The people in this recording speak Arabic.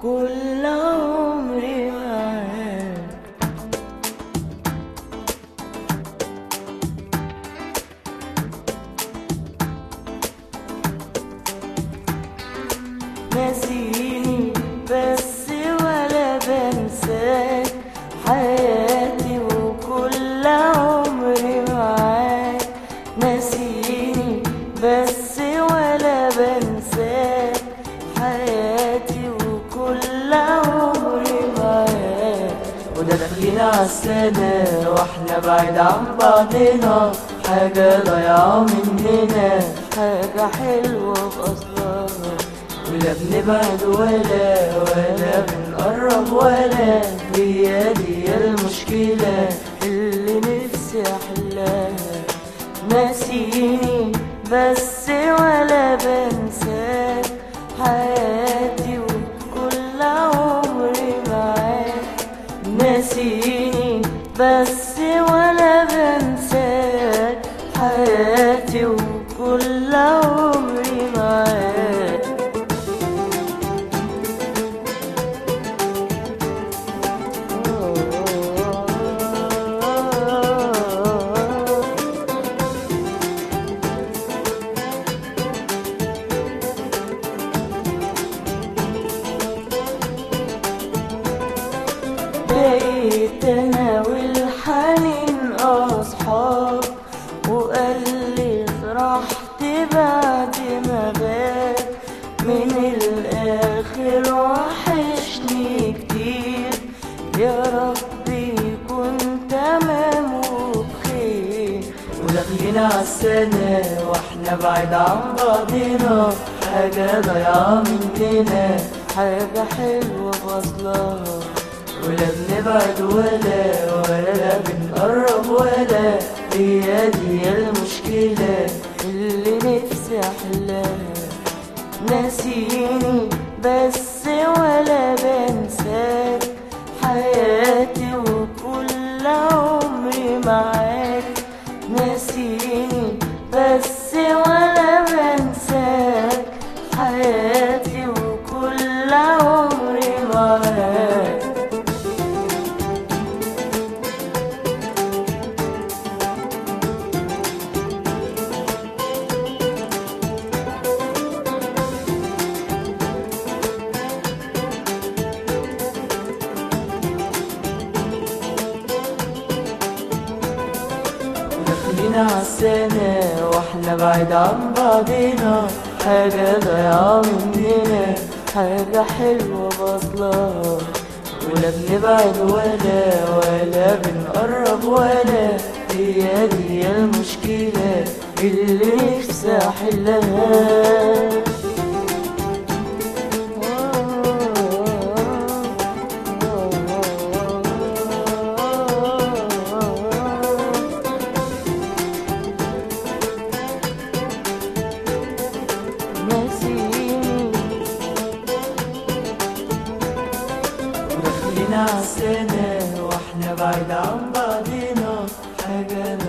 كل عمري معاك. ناسيني بس ولا بنساك، حياتي وكل عمري معاك. ناسيني بس ولا بنساك، حياتي وكل عمري معاك. وده داخلين عالسنة واحنا بعيد عن بعضنا، حاجة ضايعة مننا، حاجة حلوة بأصلها. ولا بنبعد ولا بنقرب، ولا هي دي المشكلة اللي نفسي أحلها. ناسيني بس ولا بنساك، حياتي وكل عمري معاك. ناسيني بس ولا بنساك، حياتي وكل عمري معاك. بقيت انا والحنين اصحاب، وقال فرحت بعد ما غاب. من الاخر وحشني كتير، يا ربي يكون تمام وبخير. وداخلين عالسنة واحنا بعيد عن بعضنا، حاجة ضايعة مننا، حاجة حلوة بأصلها. ولا بنبعد ولا بنقرب، ولا هي دي المشكلة اللي نفسي أحلها. ناسيني بس ولا بنساك، حياتي وكل عمري معاك. ناسيني بس ولا بنساك، حياتي وكل عمري معاك. داخلين عالسنة واحنا بعيد عن بعضنا، حاجة ضايعة مننا، حاجة حلوة بأصلها. ولا بنبعد ولا بنقرب، ولا هي دي المشكلة اللي نفسي أحلها. وداخلين عالسنة واحنا بعيد عن بعضنا، حاجة